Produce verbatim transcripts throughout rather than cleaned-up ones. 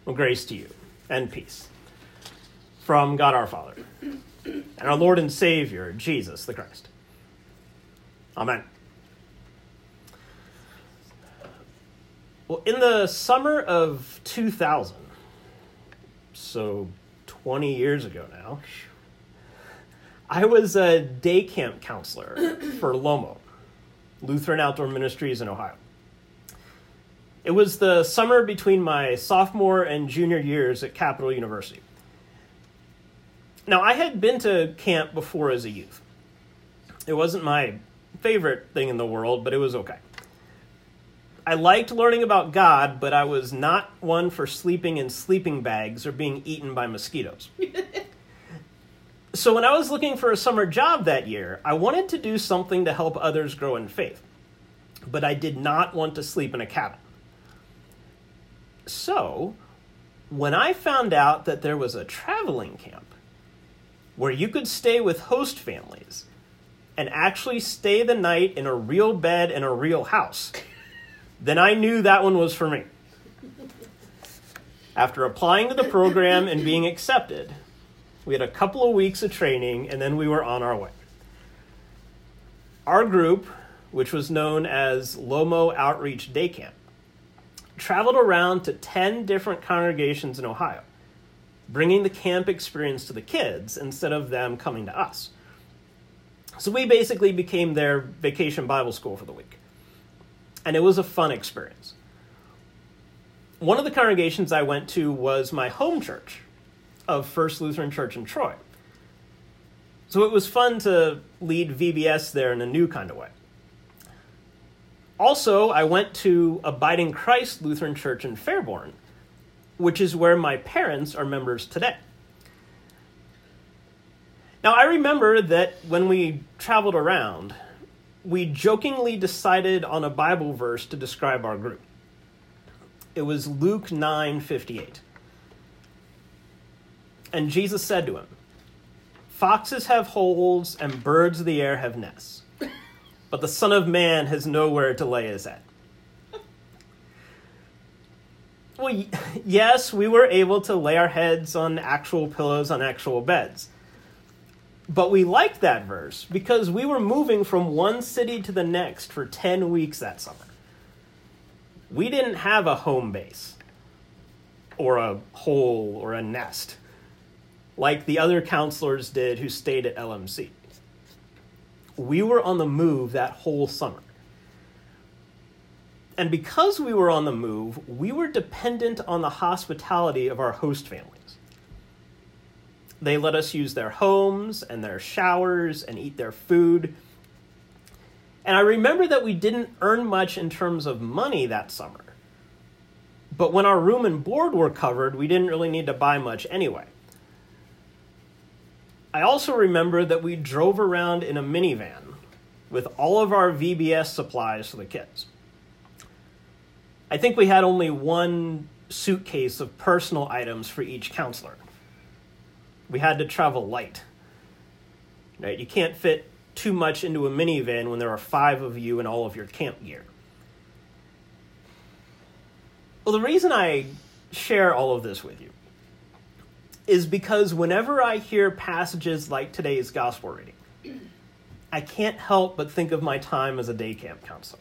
Well, grace to you and peace from God our Father and our Lord and Savior, Jesus the Christ. Amen. Well, in the summer of two thousand, so twenty years ago now, I was a day camp counselor for LOMO, Lutheran Outdoor Ministries in Ohio. It was the summer between my sophomore and junior years at Capital University. Now, I had been to camp before as a youth. It wasn't my favorite thing in the world, but it was okay. I liked learning about God, but I was not one for sleeping in sleeping bags or being eaten by mosquitoes. So when I was looking for a summer job that year, I wanted to do something to help others grow in faith, but I did not want to sleep in a cabin. So when I found out that there was a traveling camp where you could stay with host families and actually stay the night in a real bed in a real house, then I knew that one was for me. After applying to the program and being accepted, we had a couple of weeks of training, and then we were on our way. Our group, which was known as LOMO Outreach Day Camp, traveled around to ten different congregations in Ohio, bringing the camp experience to the kids instead of them coming to us. So we basically became their vacation Bible school for the week. And it was a fun experience. One of the congregations I went to was my home church of First Lutheran Church in Troy. So it was fun to lead V B S there in a new kind of way. Also, I went to Abiding Christ Lutheran Church in Fairborn, which is where my parents are members today. Now, I remember that when we traveled around, we jokingly decided on a Bible verse to describe our group. It was Luke nine fifty-eight. And Jesus said to him, "Foxes have holes and birds of the air have nests, but the Son of Man has nowhere to lay his head." Well, yes, we were able to lay our heads on actual pillows on actual beds. But we liked that verse because we were moving from one city to the next for ten weeks that summer. We didn't have a home base or a hole or a nest like the other counselors did who stayed at L M C. We were on the move that whole summer. And because we were on the move, we were dependent on the hospitality of our host families. They let us use their homes and their showers and eat their food. And I remember that we didn't earn much in terms of money that summer. But when our room and board were covered, we didn't really need to buy much anyway. I also remember that we drove around in a minivan with all of our V B S supplies for the kids. I think we had only one suitcase of personal items for each counselor. We had to travel light. Right? You can't fit too much into a minivan when there are five of you and all of your camp gear. Well, the reason I share all of this with you is because whenever I hear passages like today's gospel reading, I can't help but think of my time as a day camp counselor.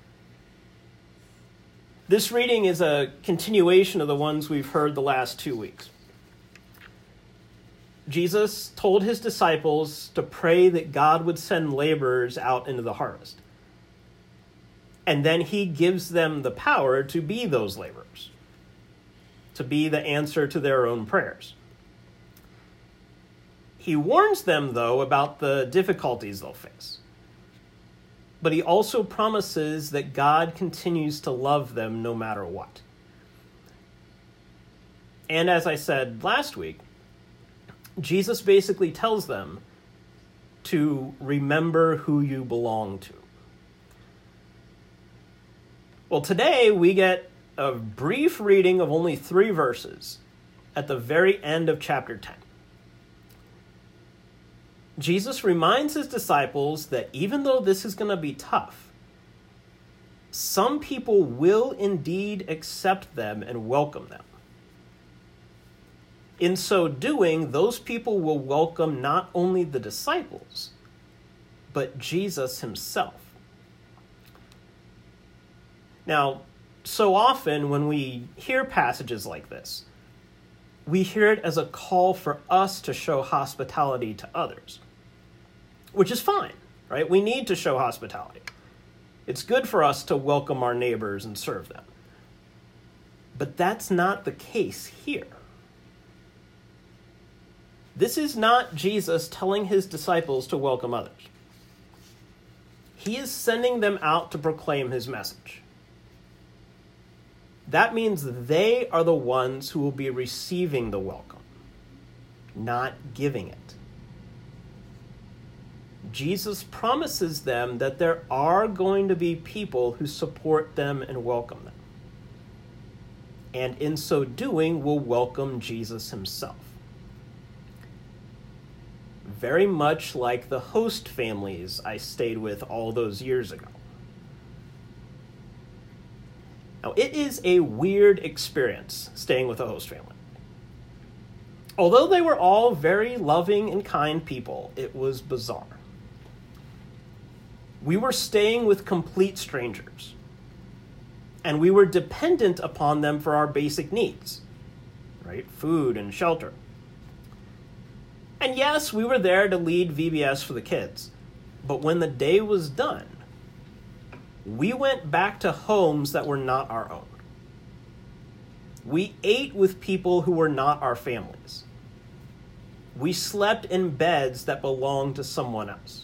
This reading is a continuation of the ones we've heard the last two weeks. Jesus told his disciples to pray that God would send laborers out into the harvest. And then he gives them the power to be those laborers, to be the answer to their own prayers. He warns them, though, about the difficulties they'll face. But he also promises that God continues to love them no matter what. And as I said last week, Jesus basically tells them to remember who you belong to. Well, today we get a brief reading of only three verses at the very end of chapter ten. Jesus reminds his disciples that even though this is going to be tough, some people will indeed accept them and welcome them. In so doing, those people will welcome not only the disciples, but Jesus himself. Now, so often when we hear passages like this, we hear it as a call for us to show hospitality to others, which is fine, right? We need to show hospitality. It's good for us to welcome our neighbors and serve them. But that's not the case here. This is not Jesus telling his disciples to welcome others. He is sending them out to proclaim his message. That means they are the ones who will be receiving the welcome, not giving it. Jesus promises them that there are going to be people who support them and welcome them. And in so doing, will welcome Jesus himself. Very much like the host families I stayed with all those years ago. Now, it is a weird experience staying with a host family. Although they were all very loving and kind people, it was bizarre. We were staying with complete strangers, and we were dependent upon them for our basic needs, right? Food and shelter. And yes, we were there to lead V B S for the kids, but when the day was done, we went back to homes that were not our own. We ate with people who were not our families. We slept in beds that belonged to someone else.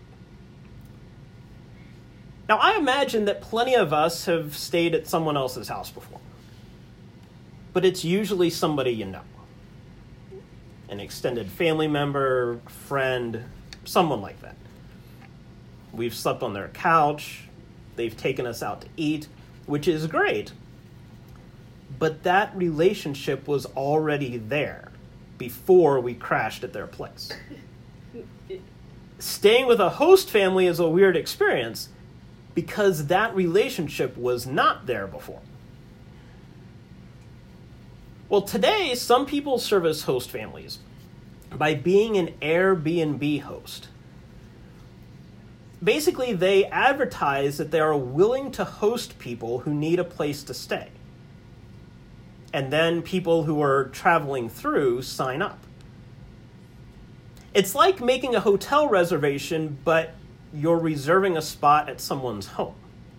Now, I imagine that plenty of us have stayed at someone else's house before, but it's usually somebody you know. An extended family member, friend, someone like that. We've slept on their couch. They've taken us out to eat, which is great. But that relationship was already there before we crashed at their place. Staying with a host family is a weird experience because that relationship was not there before. Well, today, some people service host families by being an Airbnb host. Basically, they advertise that they are willing to host people who need a place to stay. And then people who are traveling through sign up. It's like making a hotel reservation, but you're reserving a spot at someone's home.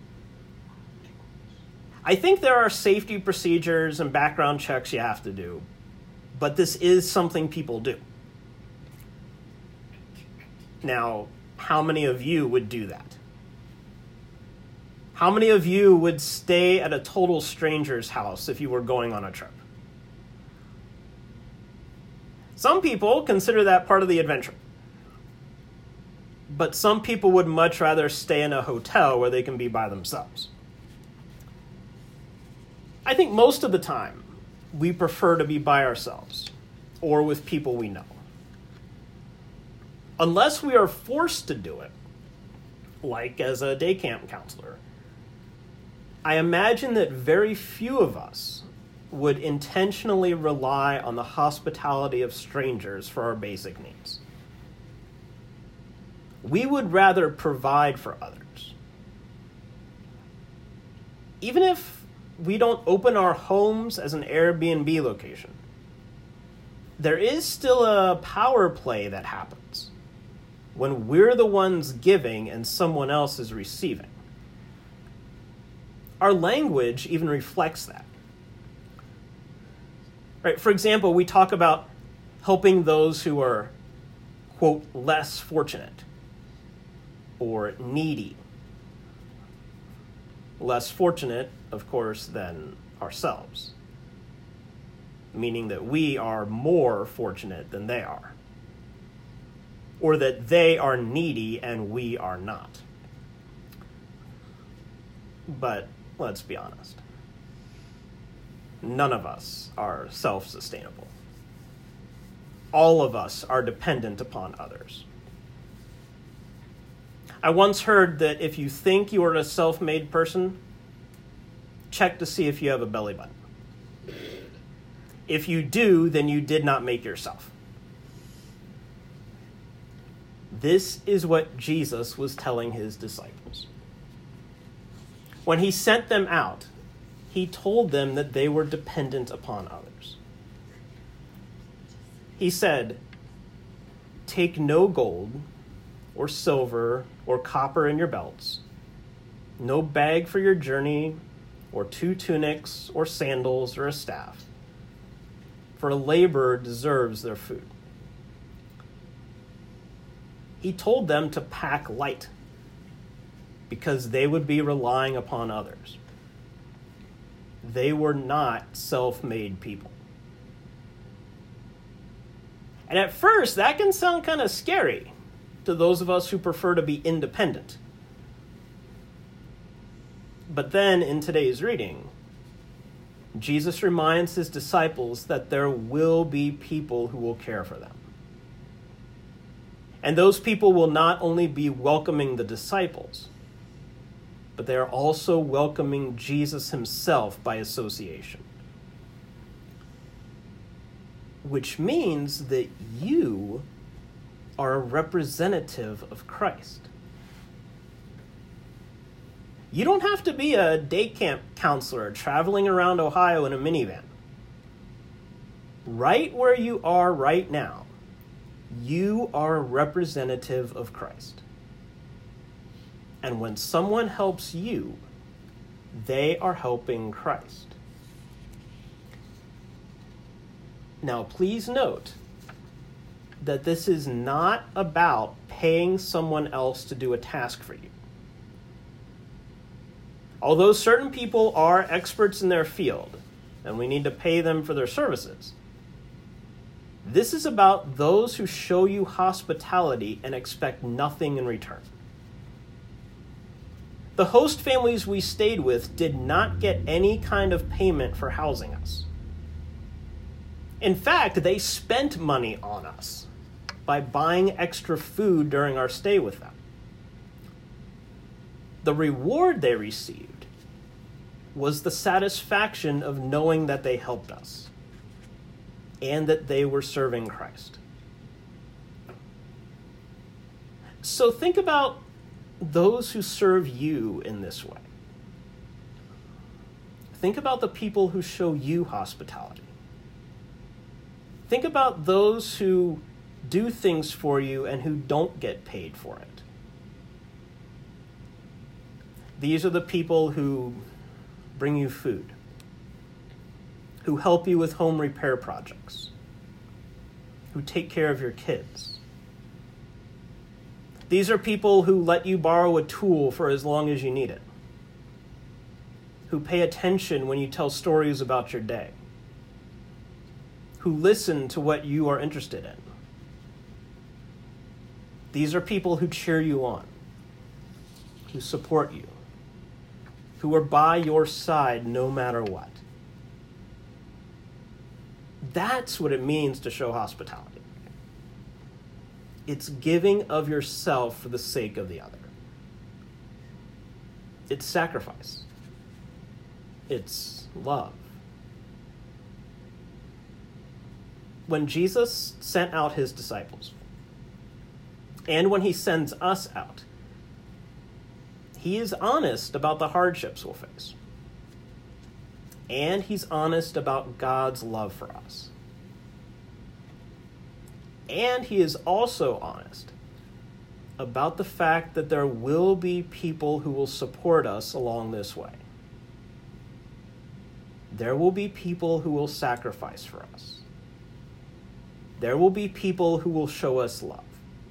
I think there are safety procedures and background checks you have to do, but this is something people do. Now, how many of you would do that? How many of you would stay at a total stranger's house if you were going on a trip? Some people consider that part of the adventure. But some people would much rather stay in a hotel where they can be by themselves. I think most of the time, we prefer to be by ourselves or with people we know. Unless we are forced to do it, like as a day camp counselor, I imagine that very few of us would intentionally rely on the hospitality of strangers for our basic needs. We would rather provide for others. Even if we don't open our homes as an Airbnb location, there is still a power play that happens when we're the ones giving and someone else is receiving. Our language even reflects that. Right? For example, we talk about helping those who are, quote, less fortunate or needy. Less fortunate, of course, than ourselves, meaning that we are more fortunate than they are, or that they are needy and we are not. But let's be honest. None of us are self-sustainable. All of us are dependent upon others. I once heard that if you think you are a self-made person, check to see if you have a belly button. If you do, then you did not make yourself. This is what Jesus was telling his disciples. When he sent them out, he told them that they were dependent upon others. He said, "Take no gold or silver or copper in your belts, no bag for your journey, or two tunics or sandals or a staff, for a laborer deserves their food." He told them to pack light because they would be relying upon others. They were not self-made people. And at first, that can sound kind of scary to those of us who prefer to be independent. But then, in today's reading, Jesus reminds his disciples that there will be people who will care for them. And those people will not only be welcoming the disciples, but they are also welcoming Jesus himself by association. Which means that you are a representative of Christ. You don't have to be a day camp counselor traveling around Ohio in a minivan. Right where you are right now, you are a representative of Christ. And when someone helps you, they are helping Christ. Now, please note that this is not about paying someone else to do a task for you. Although certain people are experts in their field, and we need to pay them for their services, this is about those who show you hospitality and expect nothing in return. The host families we stayed with did not get any kind of payment for housing us. In fact, they spent money on us by buying extra food during our stay with them. The reward they received was the satisfaction of knowing that they helped us and that they were serving Christ. So think about those who serve you in this way. Think about the people who show you hospitality. Think about those who do things for you and who don't get paid for it. These are the people who bring you food, who help you with home repair projects, who take care of your kids. These are people who let you borrow a tool for as long as you need it, who pay attention when you tell stories about your day, who listen to what you are interested in. These are people who cheer you on, who support you, who are by your side no matter what. That's what it means to show hospitality. It's giving of yourself for the sake of the other. It's sacrifice. It's love. When Jesus sent out his disciples, and when he sends us out, he is honest about the hardships we'll face. And he's honest about God's love for us. And he is also honest about the fact that there will be people who will support us along this way. There will be people who will sacrifice for us. There will be people who will show us love.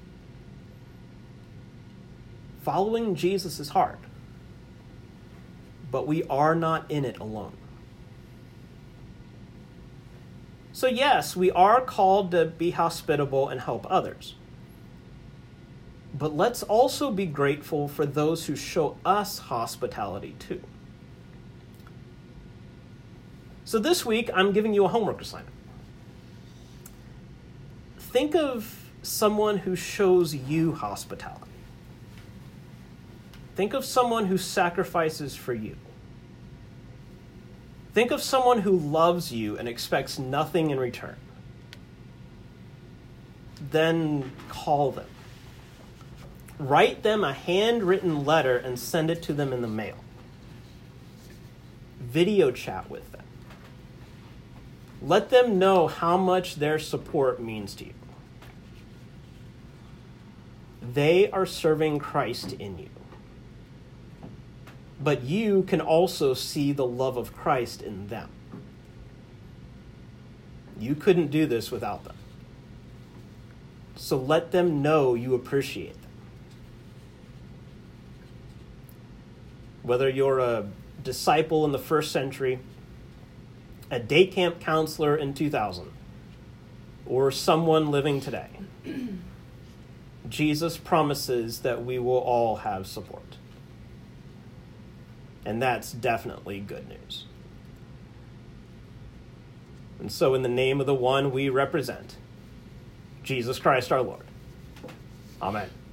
Following Jesus is hard, but we are not in it alone. So yes, we are called to be hospitable and help others. But let's also be grateful for those who show us hospitality too. So this week, I'm giving you a homework assignment. Think of someone who shows you hospitality. Think of someone who sacrifices for you. Think of someone who loves you and expects nothing in return. Then call them. Write them a handwritten letter and send it to them in the mail. Video chat with them. Let them know how much their support means to you. They are serving Christ in you. But you can also see the love of Christ in them. You couldn't do this without them. So let them know you appreciate them. Whether you're a disciple in the first century, a day camp counselor in two thousand, or someone living today, Jesus promises that we will all have support. And that's definitely good news. And so in the name of the one we represent, Jesus Christ our Lord, amen.